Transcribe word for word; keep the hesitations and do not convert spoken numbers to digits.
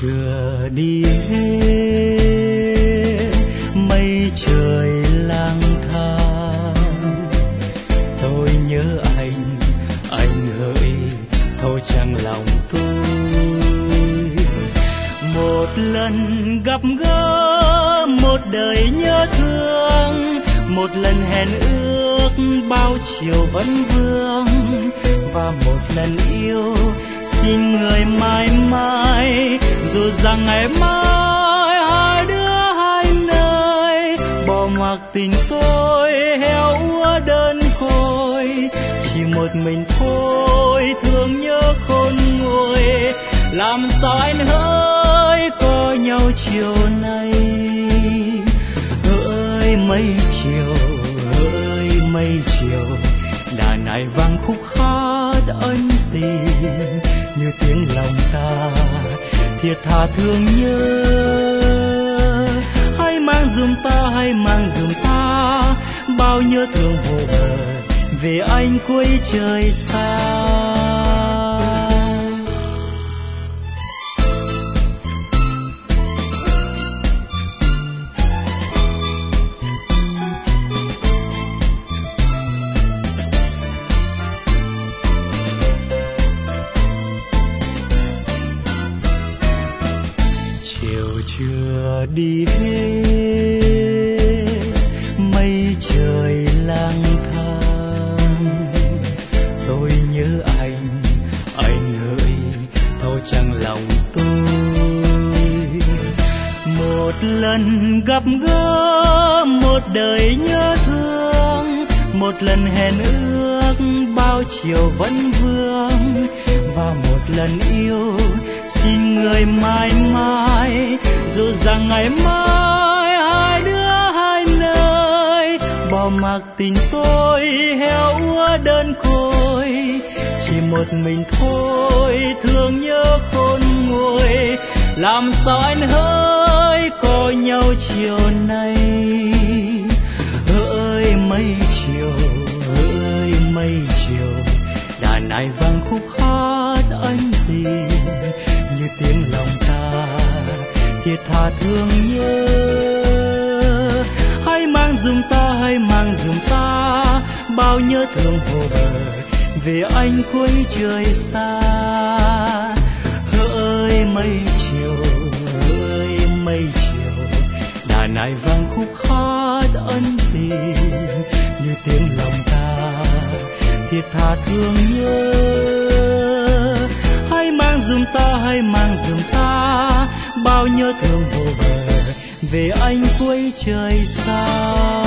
chưa đi hết, mây trời lang thang. Tôi nhớ anh, anh hỡi thôi chẳng lòng tôi. Một lần gặp gỡ, một đời nhớ thương, một lần hẹn ước bao chiều vẫn vương, và một lần yêu xin người mãi mãi, dù rằng ngày mai hai đứa hai nơi, bỏ mặc tình tôi héo úa đơn côi. Chỉ một mình thôi thương nhớ khôn nguôi, làm sao anh hỡi có nhau chiều nay. Hỡi mây chiều, hỡi mây chiều, đà này vang khúc hát ân tình, như tiếng lòng ta thiệt thà thương nhớ. Hãy mang giùm ta, hãy mang giùm ta bao nhớ thương vô bờ về anh cuối trời xa. Chưa đi hết, mây trời lang thang. Tôi nhớ anh, anh hỡi thôi chẳng lòng tôi. Một lần gặp gỡ, một đời nhớ thương, một lần hẹn ước bao chiều vẫn vương, và một lần yêu xin người mãi mãi, dù rằng ngày mai hai đứa hai nơi, bỏ mặc tình tôi héo úa đơn côi. Chỉ một mình thôi thương nhớ khôn nguôi, làm sao anh hỡi có nhau chiều nay. Hỡi mây chiều, hỡi mây chiều, đà này vang khúc hát ân tình, như tiếng lòng ta thiệt thà thương nhớ. Hãy mang giùm ta, hãy mang giùm ta bao nhớ thương vô bờ về anh cuối trời xa. Hỡi mây chiều, hỡi mây chiều, đà này vang khúc hát ân tình, như tiếng lòng ta thiệt thà thương nhớ. Hãy mang giùm ta, hãy mang giùm ta bao nhớ thương vô bờ về anh cuối trời xa.